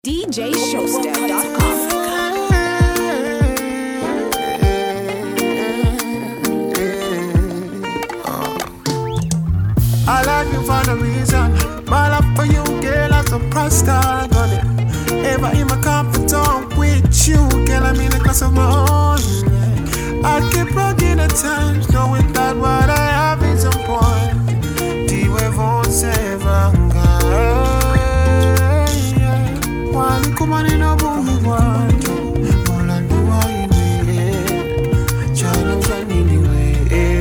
DJShowstep.com. I like you for the reason. My love for you, girl, I'm so proud on it. Ever in my comfort zone with you, girl, I'm in a class of my own. I keep rocking at times, knowing that what I have is on point. The wave won't save while you come on in a boom, one. All I do, I need Chalo Jani anyway.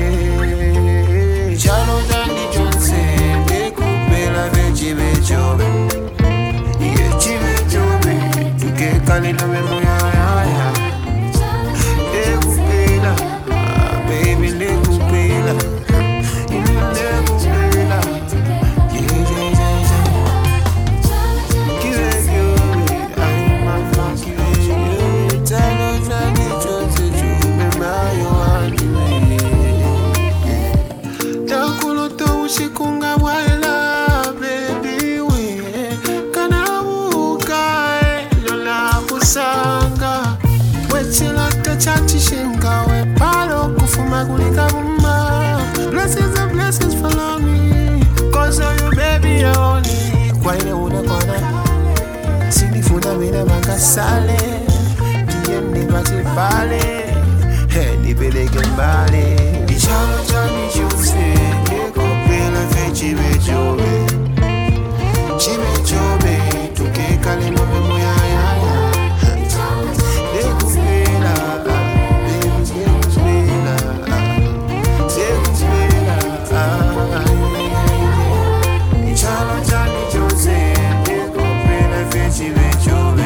Chalo Jani Johnson, they could be like a Jimmy Job. Yeah, Jimmy Job, you get Kali no memoria. They could be like, baby, they could be like, you know, they could be like, Kunga wala baby we kana uka lola kusanga wechila tachati shinga we palo kufuma kulika mama. Blessings and blessings follow me, cause of you baby I only kwaile unakona sinifuna mina makasale diende batipale nipeleke mbali ichalo chani chuse Chime Jobe, tu que cale no me voy a de cuspela, y chalo chani Jose, de cuspela fe chime Jobe,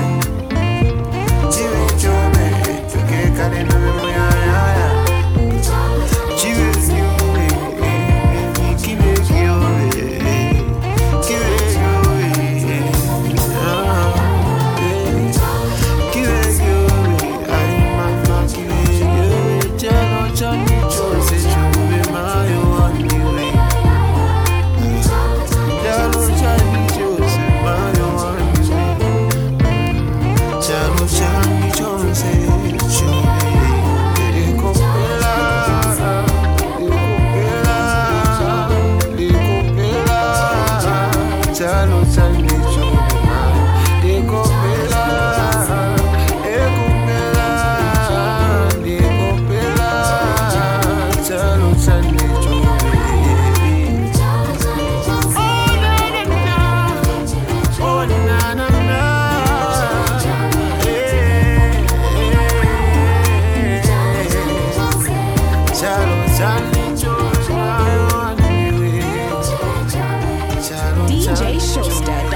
tu que cale no me voy a DJShowstep.com.